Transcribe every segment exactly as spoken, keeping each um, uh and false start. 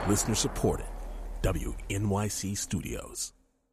Listener supported. W N Y C Studios.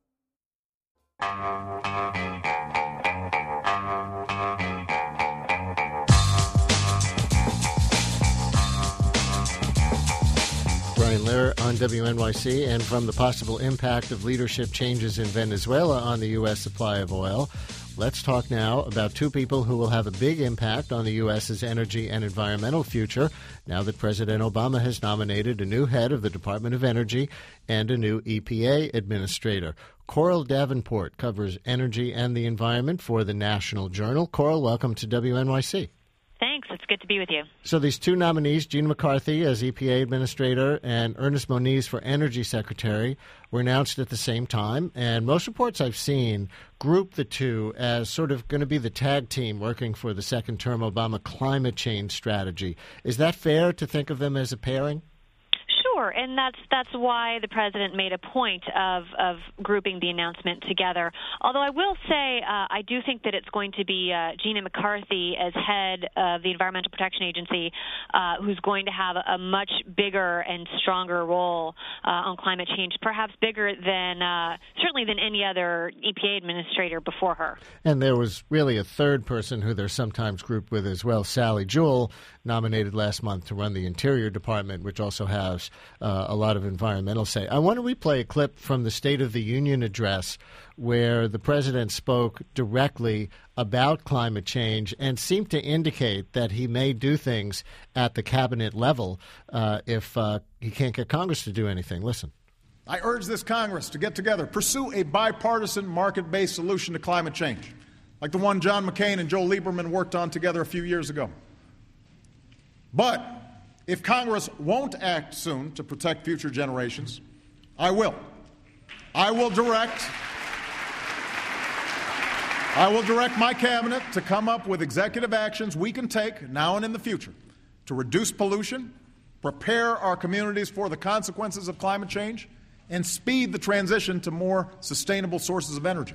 Brian Lehrer on W N Y C, and from the possible impact of leadership changes in Venezuela on the U S supply of oil, let's talk now about two people who will have a big impact on the U S's energy and environmental future now that President Obama has nominated a new head of the Department of Energy and a new E P A administrator. Coral Davenport covers energy and the environment for the National Journal. Coral, welcome to W N Y C. Thanks. It's good to be with you. So these two nominees, Gina McCarthy as E P A Administrator and Ernest Moniz for Energy Secretary, were announced at the same time. And most reports I've seen group the two as sort of going to be the tag team working for the second-term Obama climate change strategy. Is that fair to think of them as a pairing? Sure, and that's that's why the president made a point of, of grouping the announcement together. Although I will say uh, I do think that it's going to be uh, Gina McCarthy as head of the Environmental Protection Agency uh, who's going to have a, a much bigger and stronger role uh, on climate change, perhaps bigger than uh, certainly than any other E P A administrator before her. And there was really a third person who they're sometimes grouped with as well, Sally Jewell, nominated last month to run the Interior Department, which also has uh, a lot of environmental say. I want to replay a clip from the State of the Union address where the president spoke directly about climate change and seemed to indicate that he may do things at the cabinet level uh, if uh, he can't get Congress to do anything. Listen. I urge this Congress to get together, pursue a bipartisan market-based solution to climate change, like the one John McCain and Joe Lieberman worked on together a few years ago. But if Congress won't act soon to protect future generations, I will. I will direct I will direct my cabinet to come up with executive actions we can take now and in the future to reduce pollution, prepare our communities for the consequences of climate change, and speed the transition to more sustainable sources of energy.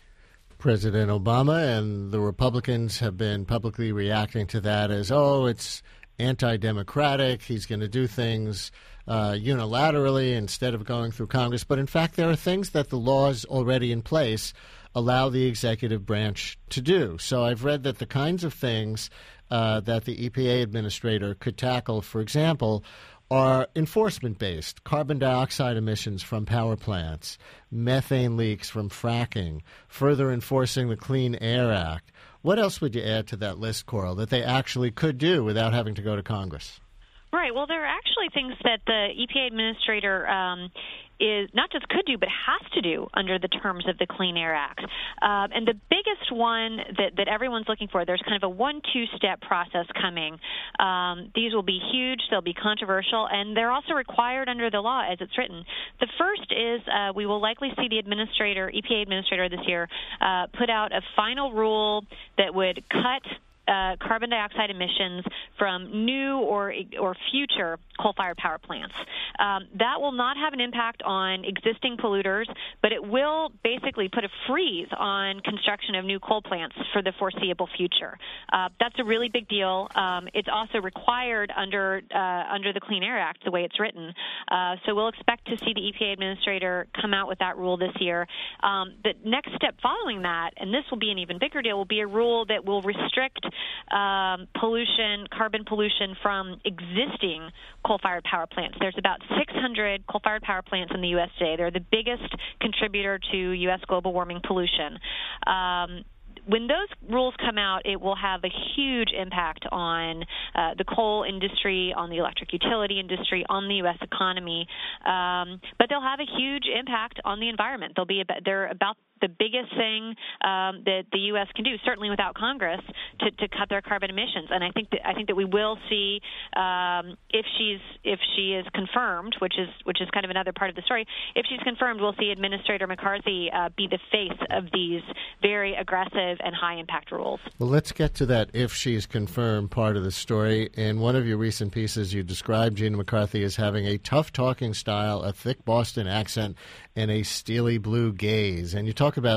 President Obama and the Republicans have been publicly reacting to that as, oh, it's anti-democratic. He's going to do things uh, unilaterally instead of going through Congress. But in fact, there are things that the laws already in place allow the executive branch to do. So I've read that the kinds of things uh, that the E P A administrator could tackle, for example, are enforcement-based, carbon dioxide emissions from power plants, methane leaks from fracking, further enforcing the Clean Air Act. What else would you add to that list, Coral, that they actually could do without having to go to Congress? Right. Well, there are actually things that the E P A administrator um, is not just could do, but has to do under the terms of the Clean Air Act. Uh, and the biggest one that, that everyone's looking for, there's kind of a one-two-step process coming. Um, these will be huge, they'll be controversial, and they're also required under the law as it's written. The first is uh, we will likely see the administrator, E P A administrator this year, uh, put out a final rule that would cut Uh, carbon dioxide emissions from new or or future coal-fired power plants. Um, that will not have an impact on existing polluters, but it will basically put a freeze on construction of new coal plants for the foreseeable future. Uh, that's a really big deal. Um, it's also required under uh, under the Clean Air Act, the way it's written. Uh, so we'll expect to see the E P A administrator come out with that rule this year. Um, the next step following that, and this will be an even bigger deal, will be a rule that will restrict Um, pollution, carbon pollution from existing coal-fired power plants. There's about six hundred coal-fired power plants in the U S today. They're the biggest contributor to U S global warming pollution. Um, When those rules come out, it will have a huge impact on uh, the coal industry, on the electric utility industry, on the U S economy. Um, but they'll have a huge impact on the environment. They'll be about, they're about the biggest thing um, that the U S can do, certainly without Congress, to, to cut their carbon emissions. And I think that I think that we will see um, if she's if she is confirmed, which is which is kind of another part of the story. If she's confirmed, we'll see Administrator McCarthy uh, be the face of these very aggressive and high impact rules. Well, let's get to that if she's confirmed part of the story. In one of your recent pieces, you described Gina McCarthy as having a tough talking style, a thick Boston accent, and a steely blue gaze. And you talk about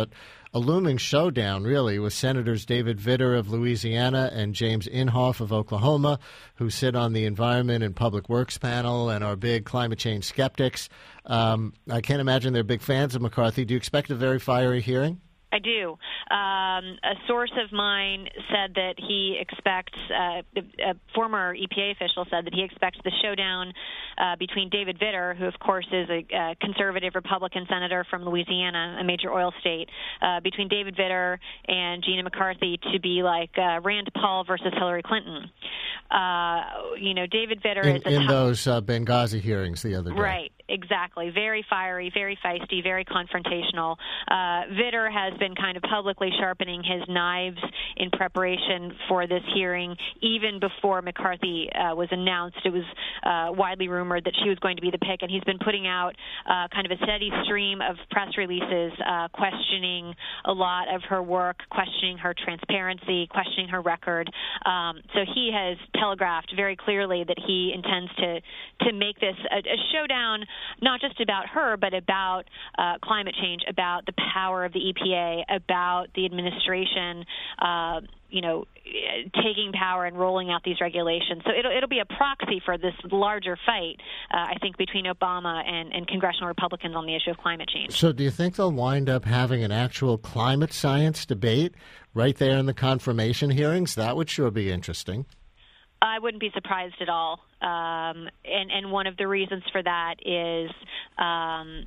a looming showdown, really, with Senators David Vitter of Louisiana and James Inhofe of Oklahoma, who sit on the Environment and Public Works panel and are big climate change skeptics. Um, I can't imagine they're big fans of McCarthy. Do you expect a very fiery hearing? I do. Um, a source of mine said that he expects, uh, a former E P A official said that he expects the showdown uh, between David Vitter, who of course is a, a conservative Republican senator from Louisiana, a major oil state, uh, between David Vitter and Gina McCarthy to be like uh, Rand Paul versus Hillary Clinton. Uh, you know, David Vitter in, is a in top- those uh, Benghazi hearings the other day. Right. Exactly. Very fiery, very feisty, very confrontational. Uh, Vitter has been kind of publicly sharpening his knives in preparation for this hearing. Even before McCarthy uh, was announced, it was uh, widely rumored that she was going to be the pick, and he's been putting out uh, kind of a steady stream of press releases uh, questioning a lot of her work, questioning her transparency, questioning her record. Um, so he has telegraphed very clearly that he intends to, to make this a, a showdown, not just about her, but about uh, climate change, about the power of the E P A, about the administration, uh, you know, taking power and rolling out these regulations. So it'll, it'll be a proxy for this larger fight, uh, I think, between Obama and, and congressional Republicans on the issue of climate change. So do you think they'll wind up having an actual climate science debate right there in the confirmation hearings? That would sure be interesting. I wouldn't be surprised at all. Um, and, and one of the reasons for that is um,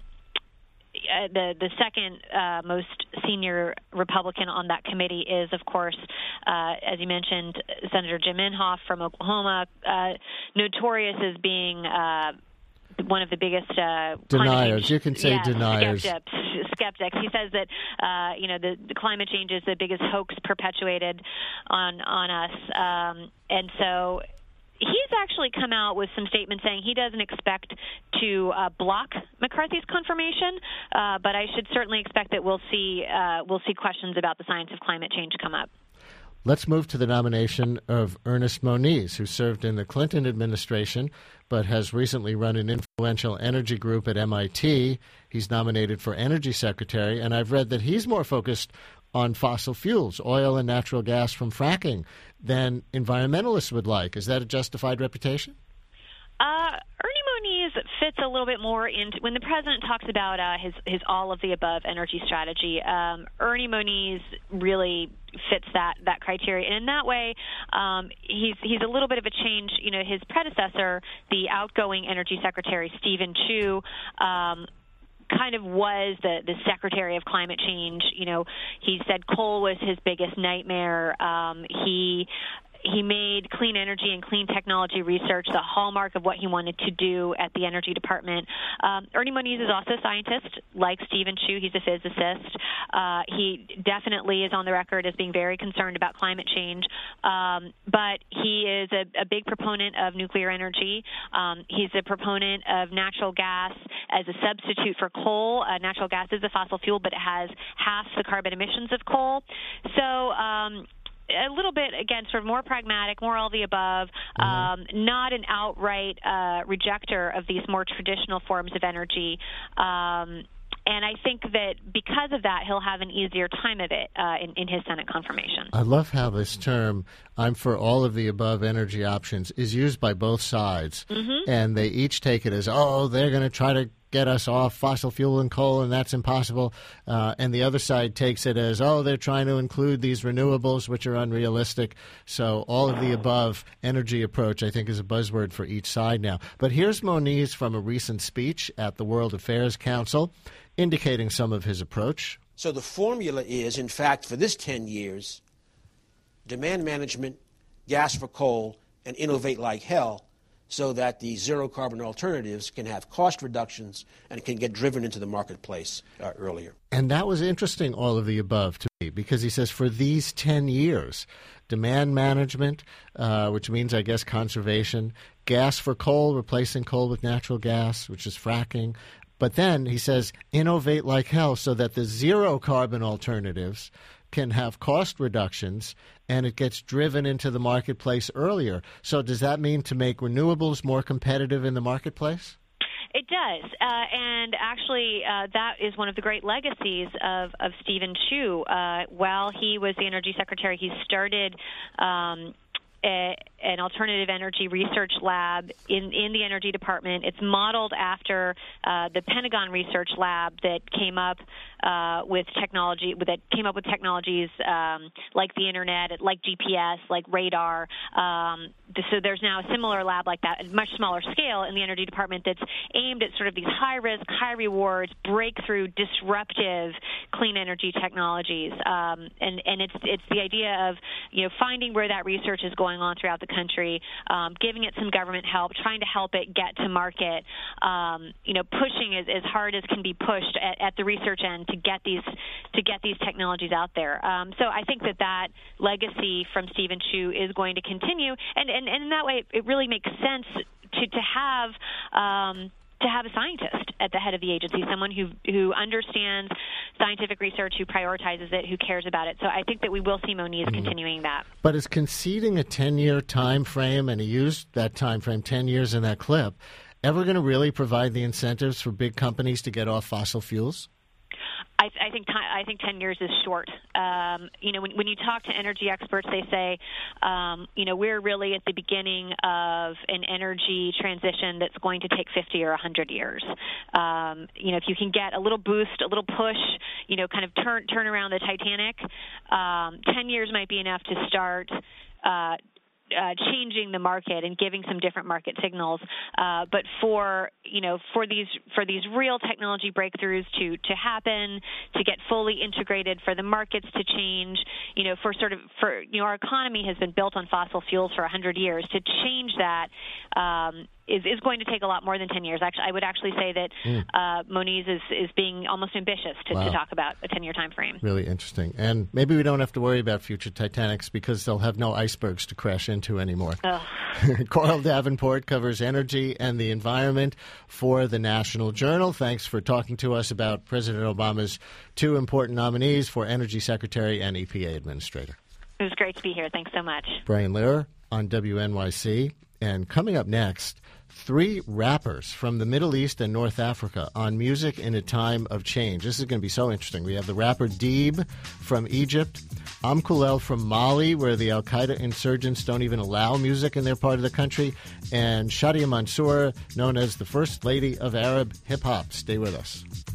the the second uh, most senior Republican on that committee is, of course, uh, as you mentioned, Senator Jim Inhofe from Oklahoma, uh, notorious as being uh, one of the biggest uh, deniers. You can say yeah, deniers. Skeptics. Skeptics. He says that uh, you know the, the climate change is the biggest hoax perpetuated on on us, um, and so he's actually come out with some statements saying he doesn't expect to uh, block McCarthy's confirmation, uh, but I should certainly expect that we'll see uh, we'll see questions about the science of climate change come up. Let's move to the nomination of Ernest Moniz, who served in the Clinton administration but has recently run an influential energy group at M I T. He's nominated for energy secretary, and I've read that he's more focused on fossil fuels, oil and natural gas from fracking, than environmentalists would like. Is that a justified reputation? Uh, Ernie Moniz fits a little bit more into when the president talks about uh, his his all of the above energy strategy. Um, Ernie Moniz really fits that that criteria, and in that way, um, he's he's a little bit of a change. You know, his predecessor, the outgoing Energy Secretary Stephen Chu, Um, kind of was the, the Secretary of Climate Change. You know, he said coal was his biggest nightmare. Um, he he made clean energy and clean technology research the hallmark of what he wanted to do at the Energy Department. Um, Ernie Moniz is also a scientist, like Stephen Chu. He's a physicist. Uh, he definitely is on the record as being very concerned about climate change, um, but he is a, a big proponent of nuclear energy. Um, he's a proponent of natural gas as a substitute for coal. Uh, natural gas is a fossil fuel, but it has half the carbon emissions of coal. So um, a little bit, again, sort of more pragmatic, more all the above, mm-hmm. um, not an outright uh, rejecter of these more traditional forms of energy. Um, and I think that because of that, he'll have an easier time of it uh, in, in his Senate confirmation. I love how this term, I'm for all of the above energy options, is used by both sides. Mm-hmm. And they each take it as, oh, they're going to try to get us off fossil fuel and coal, and that's impossible. Uh, and the other side takes it as, oh, they're trying to include these renewables, which are unrealistic. So all of the above energy approach, I think, is a buzzword for each side now. But here's Moniz from a recent speech at the World Affairs Council, indicating some of his approach. So the formula is, in fact, for this ten years, demand management, gas for coal, and innovate like hell, so that the zero-carbon alternatives can have cost reductions and can get driven into the marketplace uh, earlier. And that was interesting, all of the above, to me, because he says for these ten years, demand management, uh, which means, I guess, conservation, gas for coal, replacing coal with natural gas, which is fracking. But then he says innovate like hell so that the zero-carbon alternatives can have cost reductions and it gets driven into the marketplace earlier. So does that mean to make renewables more competitive in the marketplace? It does, uh, and actually, uh, that is one of the great legacies of, of Steven Chu. Uh, while he was the Energy Secretary, he started um, a, an alternative energy research lab in, in the Energy Department. It's modeled after uh, the Pentagon Research Lab that came up uh, with technology that came up with technologies um, like the internet, like G P S, like radar. Um, so there's now a similar lab like that, at a much smaller scale in the Energy Department, that's aimed at sort of these high-risk, high-rewards, breakthrough, disruptive clean energy technologies. Um, and and it's it's the idea of you know finding where that research is going on throughout the country, um, giving it some government help, trying to help it get to market, um, you know, pushing as, as hard as can be pushed at, at the research end to get these to get these technologies out there. Um, so I think that that legacy from Steven Chu is going to continue, and, and, and in that way, it really makes sense to to have. Um, to have a scientist at the head of the agency, someone who who understands scientific research, who prioritizes it, who cares about it. So I think that we will see Moniz mm-hmm. continuing that. But is conceding a ten-year time frame, and he used that time frame, ten years in that clip, ever going to really provide the incentives for big companies to get off fossil fuels? I, I think t- I think ten years is short. Um, you know, when, when you talk to energy experts, they say, um, you know, we're really at the beginning of an energy transition that's going to take fifty or one hundred years. Um, you know, if you can get a little boost, a little push, you know, kind of turn turn around the Titanic, um, ten years might be enough to start. Uh, Uh, changing the market and giving some different market signals, uh, but for you know for these for these real technology breakthroughs to to happen, to get fully integrated, for the markets to change, you know, for sort of for you know our economy has been built on fossil fuels for a hundred years. To change that um, is is going to take a lot more than ten years. Actually, I would actually say that mm. uh, Moniz is is being almost ambitious to, wow. to talk about a ten year time frame. Really interesting, and maybe we don't have to worry about future Titanics because they'll have no icebergs to crash into anymore. Oh. Coral Davenport covers energy and the environment for the National Journal. Thanks for talking to us about President Obama's two important nominees for Energy Secretary and E P A Administrator. It was great to be here. Thanks so much. Brian Lehrer on W N Y C. And coming up next, three rappers from the Middle East and North Africa on music in a time of change. This is going to be so interesting. We have the rapper Deeb from Egypt, Amkulel from Mali, where the al-Qaeda insurgents don't even allow music in their part of the country, and Shadia Mansour, known as the First Lady of Arab Hip-Hop. Stay with us.